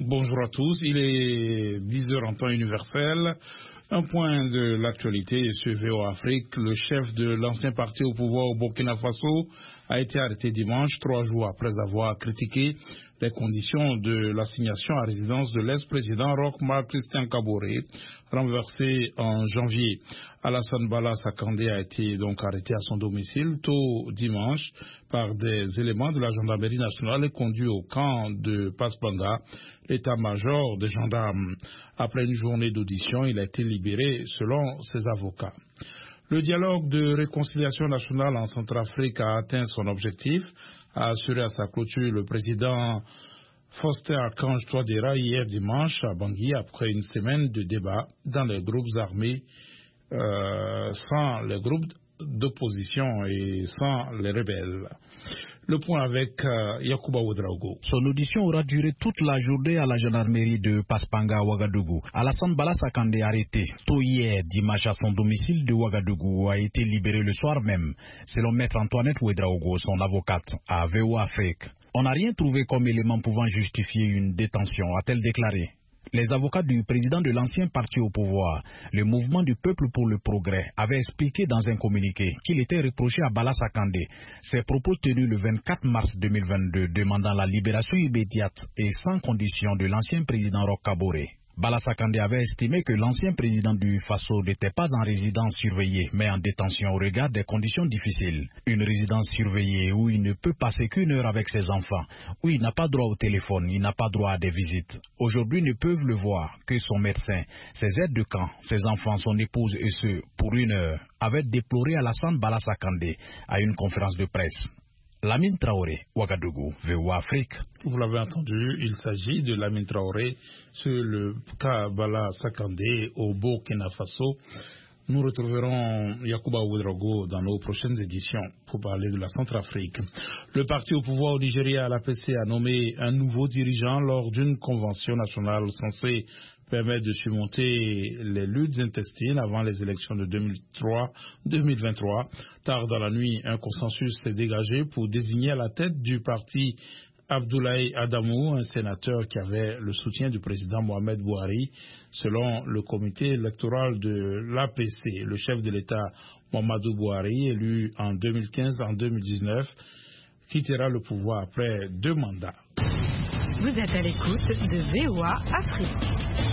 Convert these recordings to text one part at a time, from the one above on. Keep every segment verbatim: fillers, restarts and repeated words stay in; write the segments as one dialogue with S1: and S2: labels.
S1: Bonjour à tous, il est dix heures en temps universel. Un point de l'actualité sur V O Afrique. Le chef de l'ancien parti au pouvoir au Burkina Faso a été arrêté dimanche, trois jours après avoir critiqué les conditions de l'assignation à résidence de l'ex-président Roch-Marc Christian Kaboré, renversé en janvier. Alassane Bala Sakandé a été donc arrêté à son domicile tôt dimanche par des éléments de la gendarmerie nationale et conduit au camp de Paspanga, l'état-major des gendarmes. Après une journée d'audition, il a été libéré selon ses avocats. Le dialogue de réconciliation nationale en Centrafrique a atteint son objectif, a assuré à sa clôture le président Faustin Archange Touadéra hier dimanche à Bangui après une semaine de débats dans les groupes armés euh, sans les groupes d'opposition et sans les rebelles. Le point avec euh, Yacouba Ouedraogo.
S2: Son audition aura duré toute la journée à la gendarmerie de Paspanga à Ouagadougou. Alassane Bala Sakandé, arrêté tôt hier dimanche à son domicile de Ouagadougou, a été libéré le soir même, selon maître Antoinette Ouedraogo, son avocate, à V O Afrique. On n'a rien trouvé comme élément pouvant justifier une détention, a-t-elle déclaré. Les avocats du président de l'ancien parti au pouvoir, le mouvement du peuple pour le progrès, avaient expliqué dans un communiqué qu'il était reproché à Bala Sakandé ses propos tenus le vingt-quatre mars deux mille vingt-deux demandant la libération immédiate et sans condition de l'ancien président Roch Kaboré. Bala Sakandé avait estimé que l'ancien président du Faso n'était pas en résidence surveillée, mais en détention au regard des conditions difficiles. Une résidence surveillée où il ne peut passer qu'une heure avec ses enfants, où il n'a pas droit au téléphone, il n'a pas droit à des visites. Aujourd'hui, ne peuvent le voir que son médecin, ses aides de camp, ses enfants, son épouse et ceux, pour une heure, avaient déploré Alassane Bala Sakandé à une conférence de presse. Lamine Traoré, Ouagadougou, V O Afrique.
S1: Vous l'avez entendu, il s'agit de Lamine Traoré sur le cas Bala Sakandé au Burkina Faso. Nous retrouverons Yacouba Ouedraogo dans nos prochaines éditions pour parler de la Centrafrique. Le parti au pouvoir au Nigeria, l'A P C, a nommé un nouveau dirigeant lors d'une convention nationale censée permettre de surmonter les luttes intestines avant les élections de deux mille trois deux mille vingt-trois. Tard dans la nuit, un consensus s'est dégagé pour désigner à la tête du parti Abdoulaye Adamou, un sénateur qui avait le soutien du président Mohamed Bouhari, selon le comité électoral de l'A P C. Le chef de l'État, Mohamedou Bouhari, élu en deux mille quinze en deux mille dix-neuf, quittera le pouvoir après deux mandats.
S3: Vous êtes à l'écoute de V O A Afrique.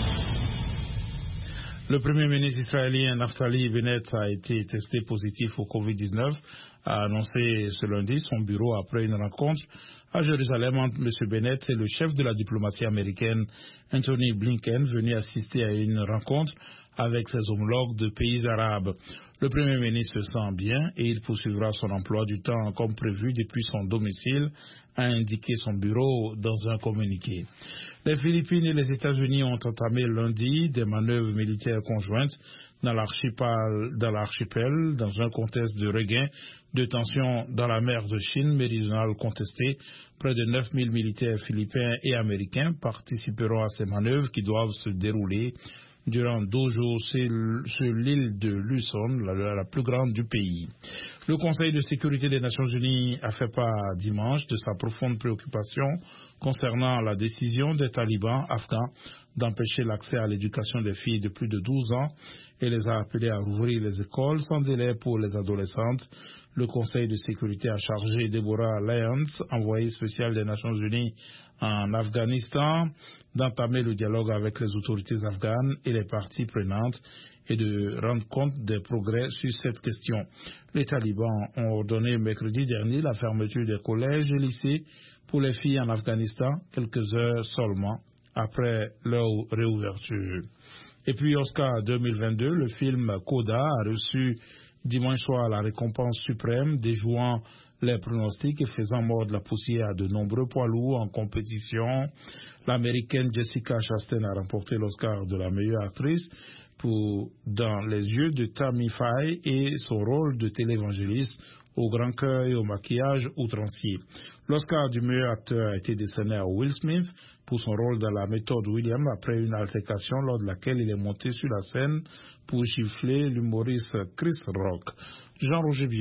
S1: Le premier ministre israélien Naftali Bennett a été testé positif au covid dix-neuf, a annoncé ce lundi son bureau après une rencontre à Jérusalem entre M. Bennett et le chef de la diplomatie américaine Anthony Blinken, venu assister à une rencontre avec ses homologues de pays arabes. Le Premier ministre se sent bien et il poursuivra son emploi du temps comme prévu depuis son domicile, a indiqué son bureau dans un communiqué. Les Philippines et les États-Unis ont entamé lundi des manœuvres militaires conjointes dans l'archipel, dans l'archipel, dans un contexte de regain de tensions dans la mer de Chine méridionale contestée. Près de neuf mille militaires philippins et américains participeront à ces manœuvres qui doivent se dérouler durant deux jours sur l'île de Luzon, la, la plus grande du pays. Le Conseil de sécurité des Nations Unies a fait part dimanche de sa profonde préoccupation concernant la décision des talibans afghans d'empêcher l'accès à l'éducation des filles de plus de douze ans et les a appelés à rouvrir les écoles sans délai pour les adolescentes. Le Conseil de sécurité a chargé Deborah Lyons, envoyée spéciale des Nations Unies en Afghanistan, d'entamer le dialogue avec les autorités afghanes et les parties prenantes et de rendre compte des progrès sur cette question. Les talibans ont ordonné mercredi dernier la fermeture des collèges et lycées pour les filles en Afghanistan, quelques heures seulement après leur réouverture. Et puis Oscar deux mille vingt-deux, le film Coda a reçu dimanche soir la récompense suprême, déjouant les pronostics et faisant mordre la poussière à de nombreux poids lourds en compétition. L'américaine Jessica Chastain a remporté l'Oscar de la meilleure actrice pour Dans les yeux de Tammy Faye et son rôle de télévangéliste au grand cœur et au maquillage outrancier. L'Oscar du meilleur acteur a été décerné à Will Smith pour son rôle dans La méthode William après une altercation lors de laquelle il est monté sur la scène pour gifler l'humoriste Chris Rock. Jean-Roger